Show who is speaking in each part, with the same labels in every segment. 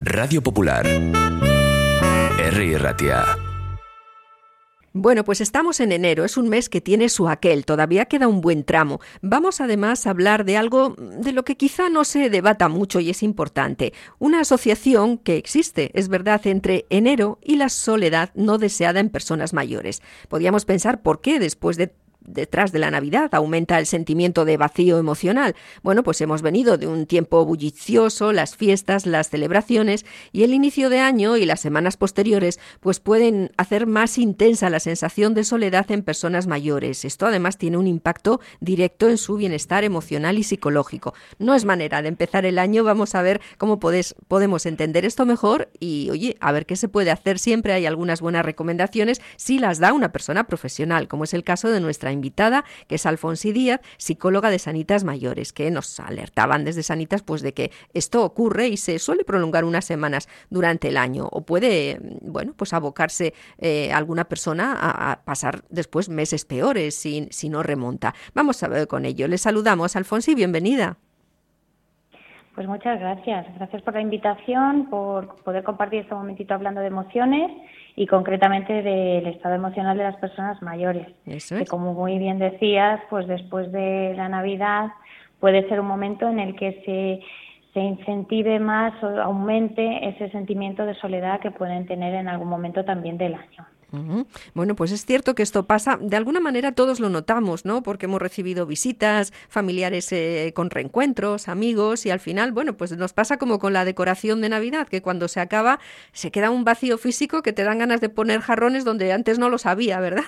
Speaker 1: Radio Popular. Herri Ratia.
Speaker 2: Bueno, pues estamos en enero, es un mes que tiene su aquel, todavía queda un buen tramo. Vamos además a hablar de algo de lo que quizá no se debata mucho y es importante. Una asociación que existe, es verdad, entre enero y la soledad no deseada en personas mayores. Podríamos pensar por qué detrás de la Navidad aumenta el sentimiento de vacío emocional. Bueno, pues hemos venido de un tiempo bullicioso, las fiestas, las celebraciones y el inicio de año y las semanas posteriores pues pueden hacer más intensa la sensación de soledad en personas mayores. Esto además tiene un impacto directo en su bienestar emocional y psicológico. No es manera de empezar el año, vamos a ver cómo podemos entender esto mejor y, oye, a ver qué se puede hacer. Siempre hay algunas buenas recomendaciones si las da una persona profesional, como es el caso de nuestra invitada, que es Alfonsi Díaz, psicóloga de Sanitas Mayores, que nos alertaban desde Sanitas pues de que esto ocurre y se suele prolongar unas semanas durante el año o puede, bueno, pues abocarse alguna persona a pasar después meses peores si no remonta. Vamos a ver con ello. Le saludamos, Alfonsi, bienvenida.
Speaker 3: Pues muchas gracias. Gracias por la invitación, por poder compartir este momentito hablando de emociones y concretamente del estado emocional de las personas mayores.
Speaker 2: Eso es.
Speaker 3: Que como muy bien decías, pues después de la Navidad puede ser un momento en el que se incentive más o aumente ese sentimiento de soledad que pueden tener en algún momento también del año.
Speaker 2: Uh-huh. Bueno, pues es cierto que esto pasa, de alguna manera todos lo notamos, ¿no? Porque hemos recibido visitas, familiares con reencuentros, amigos y al final, bueno, pues nos pasa como con la decoración de Navidad, que cuando se acaba se queda un vacío físico que te dan ganas de poner jarrones donde antes no los había, ¿verdad?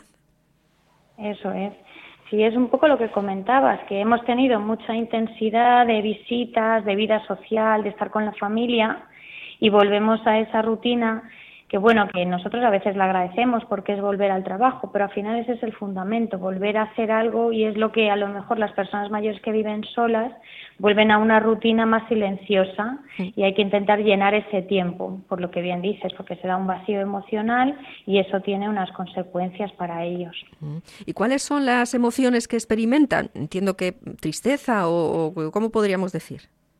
Speaker 3: Eso es. Sí, es un poco lo que comentabas, que hemos tenido mucha intensidad de visitas, de vida social, de estar con la familia y volvemos a esa rutina que bueno, que nosotros a veces la agradecemos porque es volver al trabajo, pero al final ese es el fundamento, volver a hacer algo y es lo que a lo mejor las personas mayores que viven solas vuelven a una rutina más silenciosa y hay que intentar llenar ese tiempo, por lo que bien dices, porque se da un vacío emocional y eso tiene unas consecuencias para ellos.
Speaker 2: ¿Y cuáles son las emociones que experimentan? Entiendo que tristeza o ¿cómo podríamos decir?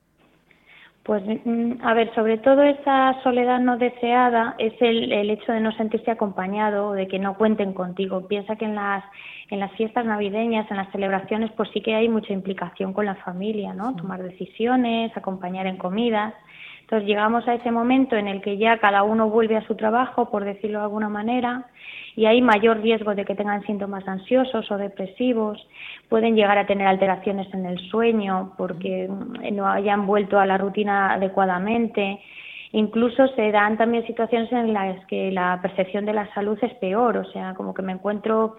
Speaker 3: Pues, a ver, sobre todo esa soledad no deseada es el hecho de no sentirse acompañado o de que no cuenten contigo. Piensa que en las fiestas navideñas, en las celebraciones, pues sí que hay mucha implicación con la familia, ¿no? Tomar decisiones, acompañar en comidas. Entonces llegamos a ese momento en el que ya cada uno vuelve a su trabajo, por decirlo de alguna manera, y hay mayor riesgo de que tengan síntomas ansiosos o depresivos, pueden llegar a tener alteraciones en el sueño porque no hayan vuelto a la rutina adecuadamente. Incluso se dan también situaciones en las que la percepción de la salud es peor, o sea, como que me encuentro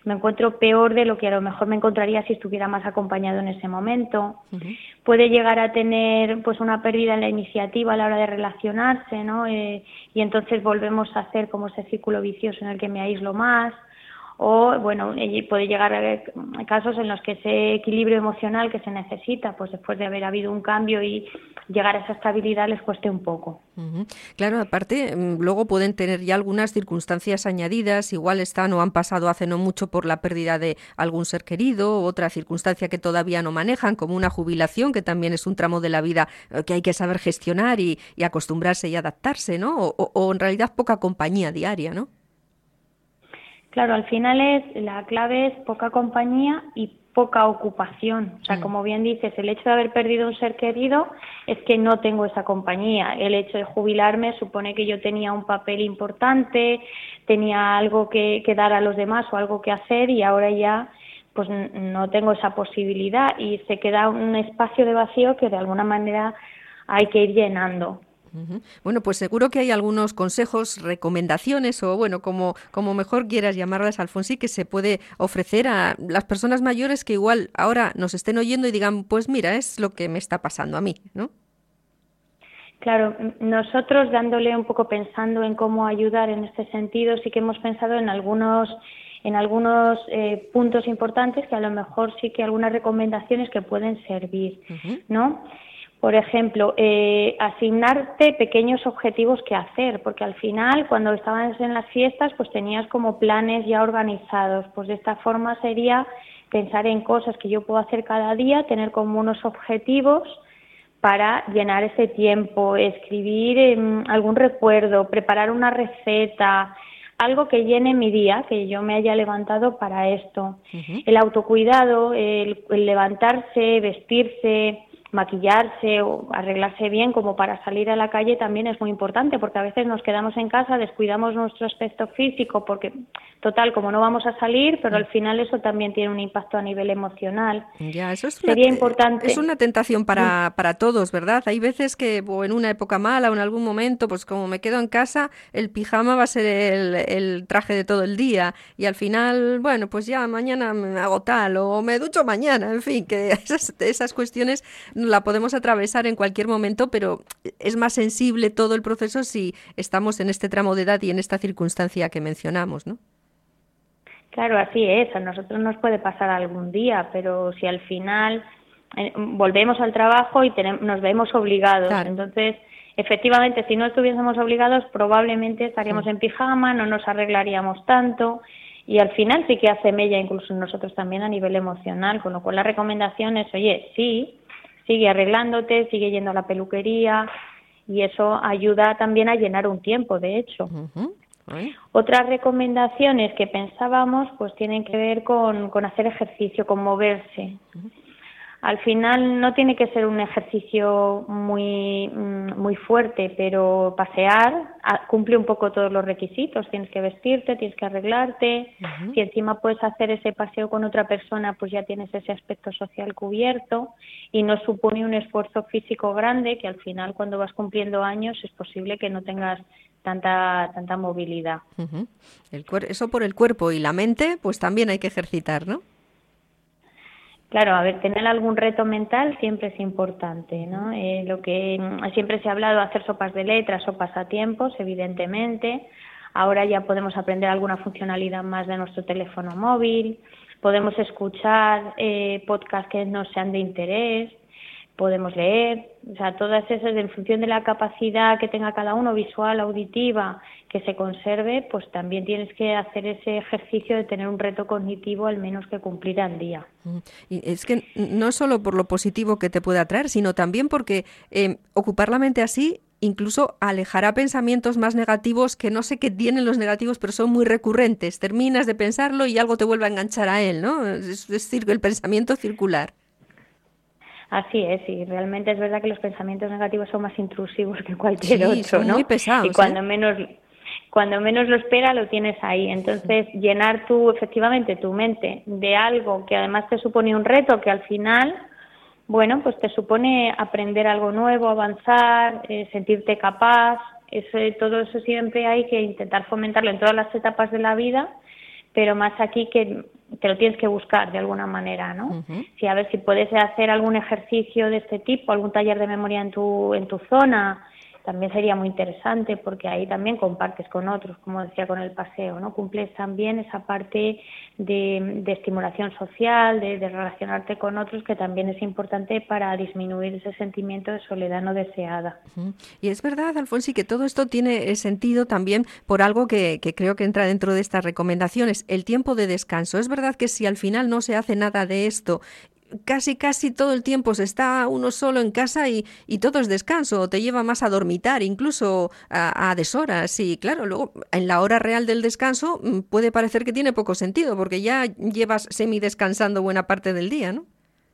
Speaker 3: peor de lo que a lo mejor me encontraría si estuviera más acompañado en ese momento. Uh-huh. Puede llegar a tener pues una pérdida en la iniciativa a la hora de relacionarse, ¿no? Y entonces volvemos a hacer como ese círculo vicioso en el que me aíslo más. O, bueno, puede llegar a haber casos en los que ese equilibrio emocional que se necesita, pues después de haber habido un cambio y llegar a esa estabilidad les cueste un poco.
Speaker 2: Uh-huh. Claro, aparte, luego pueden tener ya algunas circunstancias añadidas, igual están o han pasado hace no mucho por la pérdida de algún ser querido, otra circunstancia que todavía no manejan, como una jubilación, que también es un tramo de la vida que hay que saber gestionar y acostumbrarse y adaptarse, ¿no? O en realidad poca compañía diaria, ¿no?
Speaker 3: Claro, al final la clave es poca compañía y poca ocupación. O sea, como bien dices, el hecho de haber perdido un ser querido es que no tengo esa compañía. El hecho de jubilarme supone que yo tenía un papel importante, tenía algo que dar a los demás o algo que hacer y ahora ya pues no tengo esa posibilidad y se queda un espacio de vacío que de alguna manera hay que ir llenando.
Speaker 2: Uh-huh. Bueno, pues seguro que hay algunos consejos, recomendaciones o bueno, como mejor quieras llamarlas, Alfonsi, que se puede ofrecer a las personas mayores que igual ahora nos estén oyendo y digan, pues mira, es lo que me está pasando a mí, ¿no?
Speaker 3: Claro, nosotros dándole un poco pensando en cómo ayudar en este sentido, sí que hemos pensado en algunos puntos importantes que a lo mejor sí que algunas recomendaciones que pueden servir, uh-huh. ¿no? Por ejemplo, asignarte pequeños objetivos que hacer, porque al final cuando estabas en las fiestas pues tenías como planes ya organizados, pues de esta forma sería pensar en cosas que yo puedo hacer cada día, tener como unos objetivos para llenar ese tiempo, escribir algún recuerdo, preparar una receta, algo que llene mi día, que yo me haya levantado para esto. Uh-huh. El autocuidado, el levantarse, vestirse, maquillarse o arreglarse bien como para salir a la calle también es muy importante, porque a veces nos quedamos en casa, descuidamos nuestro aspecto físico porque, total, como no vamos a salir, pero al final eso también tiene un impacto a nivel emocional.
Speaker 2: Ya, eso es
Speaker 3: Sería importante.
Speaker 2: Es una tentación para todos, ¿verdad? Hay veces que o en una época mala o en algún momento, pues como me quedo en casa, el pijama va a ser el traje de todo el día y al final, bueno, pues ya mañana me hago tal o me ducho mañana, en fin, que esas cuestiones la podemos atravesar en cualquier momento, pero es más sensible todo el proceso si estamos en este tramo de edad y en esta circunstancia que mencionamos, ¿no?
Speaker 3: Claro, así es. A nosotros nos puede pasar algún día, pero si al final volvemos al trabajo y nos vemos obligados, claro. Entonces, efectivamente, si no estuviésemos obligados, probablemente estaríamos en pijama, no nos arreglaríamos tanto. Y al final sí que hace mella incluso nosotros también a nivel emocional, con lo cual la recomendación es, oye, sí, sigue arreglándote, sigue yendo a la peluquería y eso ayuda también a llenar un tiempo, de hecho. Uh-huh. Otras recomendaciones que pensábamos pues tienen que ver con hacer ejercicio, con moverse. Uh-huh. Al final no tiene que ser un ejercicio muy fuerte, pero pasear cumple un poco todos los requisitos. Tienes que vestirte, tienes que arreglarte. Uh-huh. Si encima puedes hacer ese paseo con otra persona, pues ya tienes ese aspecto social cubierto y no supone un esfuerzo físico grande, que al final cuando vas cumpliendo años es posible que no tengas tanta movilidad.
Speaker 2: Uh-huh. Eso por el cuerpo y la mente, pues también hay que ejercitar, ¿no?
Speaker 3: Claro, a ver, tener algún reto mental siempre es importante, ¿no? Lo que siempre se ha hablado, hacer sopas de letras o pasatiempos, evidentemente. Ahora ya podemos aprender alguna funcionalidad más de nuestro teléfono móvil, podemos escuchar podcasts que nos sean de interés, podemos leer, o sea, todas esas en función de la capacidad que tenga cada uno, visual, auditiva, que se conserve, pues también tienes que hacer ese ejercicio de tener un reto cognitivo al menos que cumplir al día.
Speaker 2: Y es que no solo por lo positivo que te puede atraer, sino también porque ocupar la mente así incluso alejará pensamientos más negativos que no sé qué tienen los negativos, pero son muy recurrentes. Terminas de pensarlo y algo te vuelve a enganchar a él, ¿no? Es decir, el pensamiento circular.
Speaker 3: Así es, y realmente es verdad que los pensamientos negativos son más intrusivos que cualquier otro,
Speaker 2: son
Speaker 3: ¿no?
Speaker 2: Muy pesados.
Speaker 3: Y cuando menos lo espera lo tienes ahí. Entonces, llenar efectivamente tu mente de algo que además te supone un reto, que al final, bueno, pues te supone aprender algo nuevo, avanzar, sentirte capaz. Todo eso siempre hay que intentar fomentarlo en todas las etapas de la vida, pero más aquí que te lo tienes que buscar de alguna manera, ¿no? Uh-huh. Sí, a ver si puedes hacer algún ejercicio de este tipo, algún taller de memoria en tu zona, también sería muy interesante porque ahí también compartes con otros, como decía con el paseo, ¿no? Cumples también esa parte de estimulación social, de relacionarte con otros, que también es importante para disminuir ese sentimiento de soledad no deseada.
Speaker 2: Uh-huh. Y es verdad, Alfonsi, que todo esto tiene sentido también por algo que creo que entra dentro de estas recomendaciones, el tiempo de descanso. Es verdad que si al final no se hace nada de esto, casi todo el tiempo se está uno solo en casa y todo es descanso, te lleva más a dormitar, incluso a deshoras. Y claro, luego en la hora real del descanso puede parecer que tiene poco sentido porque ya llevas semidescansando buena parte del día, ¿no?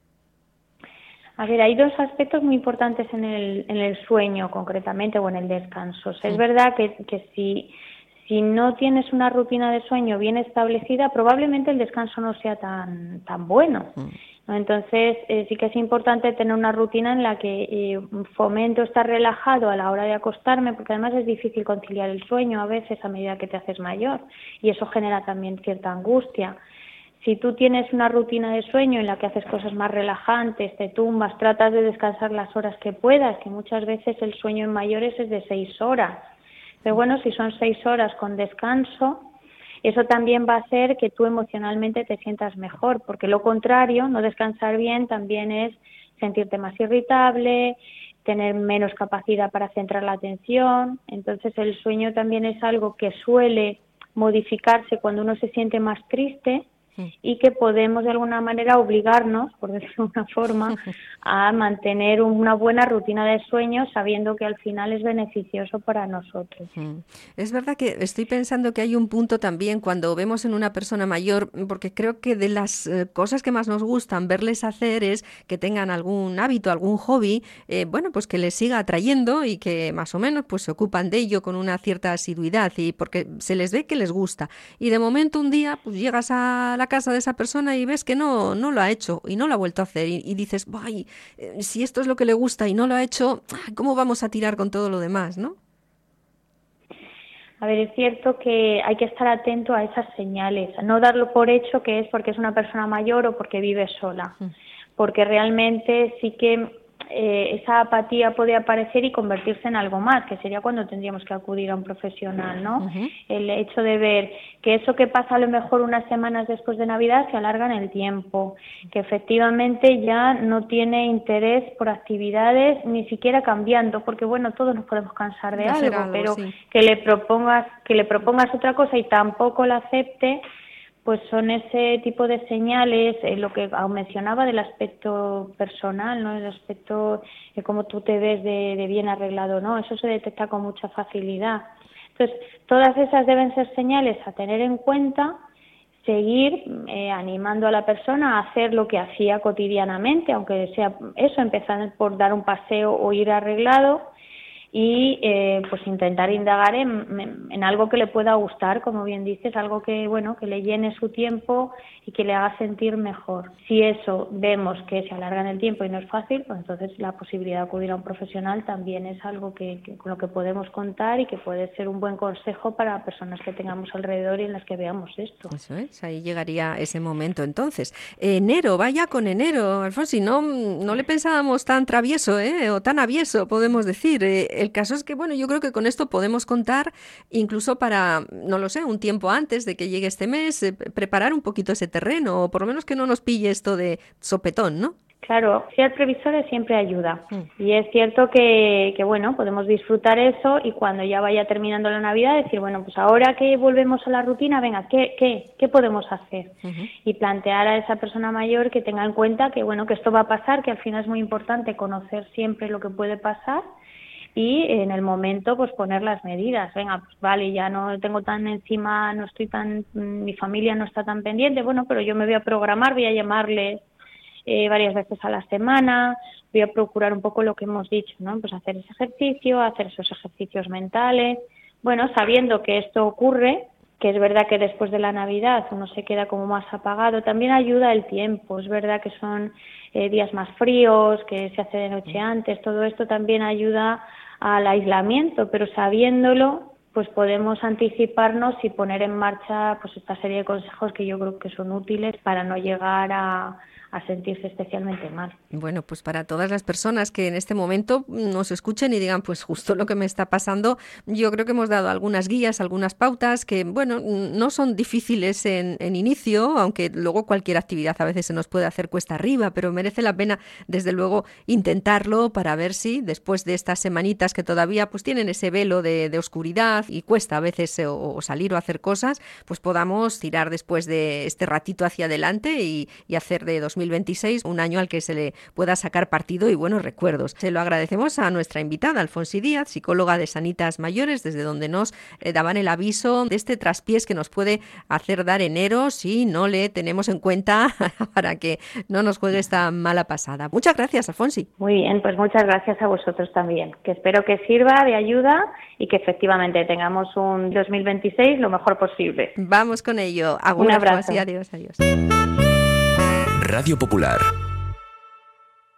Speaker 3: A ver, hay dos aspectos muy importantes en el sueño concretamente o en el descanso. O sea, es verdad que si no tienes una rutina de sueño bien establecida, probablemente el descanso no sea tan bueno. Entonces, sí que es importante tener una rutina en la que fomento estar relajado a la hora de acostarme, porque además es difícil conciliar el sueño a veces a medida que te haces mayor y eso genera también cierta angustia. Si tú tienes una rutina de sueño en la que haces cosas más relajantes, te tumbas, tratas de descansar las horas que puedas, que muchas veces el sueño en mayores es de 6 horas. Pero bueno, si son 6 horas con descanso, eso también va a hacer que tú emocionalmente te sientas mejor, porque lo contrario, no descansar bien también es sentirte más irritable, tener menos capacidad para centrar la atención. Entonces el sueño también es algo que suele modificarse cuando uno se siente más triste y que podemos de alguna manera obligarnos, por decirlo de una forma, a mantener una buena rutina de sueño sabiendo que al final es beneficioso para nosotros.
Speaker 2: Es verdad que estoy pensando que hay un punto también cuando vemos en una persona mayor, porque creo que de las cosas que más nos gustan verles hacer es que tengan algún hábito, algún hobby, bueno, pues que les siga atrayendo y que más o menos pues se ocupan de ello con una cierta asiduidad y porque se les ve que les gusta. Y de momento un día pues llegas a la casa de esa persona y ves que no lo ha hecho y no lo ha vuelto a hacer y dices, ¡ay! Si esto es lo que le gusta y no lo ha hecho, ¿cómo vamos a tirar con todo lo demás, no?
Speaker 3: A ver, es cierto que hay que estar atento a esas señales, no darlo por hecho que es porque es una persona mayor o porque vive sola, porque realmente sí que esa apatía puede aparecer y convertirse en algo más, que sería cuando tendríamos que acudir a un profesional, ¿no? El hecho de ver que eso que pasa a lo mejor unas semanas después de Navidad se alarga en el tiempo, que efectivamente ya no tiene interés por actividades ni siquiera cambiando, porque bueno, todos nos podemos cansar de algo, pero sí, que le propongas otra cosa y tampoco la acepte, pues son ese tipo de señales, lo que mencionaba del aspecto personal, ¿no? El aspecto de cómo tú te ves de bien arreglado, ¿no? Eso se detecta con mucha facilidad. Entonces, todas esas deben ser señales a tener en cuenta, seguir animando a la persona a hacer lo que hacía cotidianamente, aunque sea eso, empezar por dar un paseo o ir arreglado, y pues intentar indagar en algo que le pueda gustar, como bien dices, algo que bueno, que le llene su tiempo y que le haga sentir mejor. Si eso vemos que se alarga en el tiempo y no es fácil, pues entonces la posibilidad de acudir a un profesional también es algo que con lo que podemos contar y que puede ser un buen consejo para personas que tengamos alrededor y en las que veamos esto.
Speaker 2: Eso es, ahí llegaría ese momento entonces. Enero, vaya con enero, Alfonsi, no le pensábamos tan travieso, o tan avieso, podemos decir. El caso es que, bueno, yo creo que con esto podemos contar incluso para, no lo sé, un tiempo antes de que llegue este mes, preparar un poquito ese terreno, o por lo menos que no nos pille esto de sopetón, ¿no?
Speaker 3: Claro, ser previsores siempre ayuda. Y es cierto que bueno, podemos disfrutar eso y cuando ya vaya terminando la Navidad decir, bueno, pues ahora que volvemos a la rutina, venga, ¿qué podemos hacer? Y plantear a esa persona mayor que tenga en cuenta que, bueno, que esto va a pasar, que al final es muy importante conocer siempre lo que puede pasar y en el momento pues poner las medidas. Venga, pues vale, ya no tengo tan encima, no estoy tan, mi familia no está tan pendiente, bueno, pero yo me voy a programar, voy a llamarles varias veces a la semana, voy a procurar un poco lo que hemos dicho, ¿no? Pues hacer ese ejercicio, hacer esos ejercicios mentales, bueno, sabiendo que esto ocurre, que es verdad que después de la Navidad uno se queda como más apagado, también ayuda el tiempo, es verdad que son días más fríos, que se hace de noche antes, todo esto también ayuda al aislamiento, pero sabiéndolo, pues podemos anticiparnos y poner en marcha pues esta serie de consejos que yo creo que son útiles para no llegar a sentirse especialmente mal.
Speaker 2: Bueno, pues para todas las personas que en este momento nos escuchen y digan, pues justo lo que me está pasando, yo creo que hemos dado algunas guías, algunas pautas que, bueno, no son difíciles en inicio, aunque luego cualquier actividad a veces se nos puede hacer cuesta arriba, pero merece la pena, desde luego, intentarlo para ver si después de estas semanitas que todavía pues tienen ese velo de oscuridad y cuesta a veces o salir o hacer cosas, pues podamos tirar después de este ratito hacia adelante y hacer de 2026 un año al que se le pueda sacar partido y buenos recuerdos. Se lo agradecemos a nuestra invitada, Alfonsi Díaz, psicóloga de Sanitas Mayores, desde donde nos daban el aviso de este traspiés que nos puede hacer dar enero si no le tenemos en cuenta para que no nos juegue esta mala pasada. Muchas gracias, Alfonsi.
Speaker 3: Muy bien, pues muchas gracias a vosotros también, que espero que sirva de ayuda y que efectivamente tengamos un 2026 lo mejor posible.
Speaker 2: Vamos con ello. Un abrazo. Adiós.
Speaker 1: Radio Popular.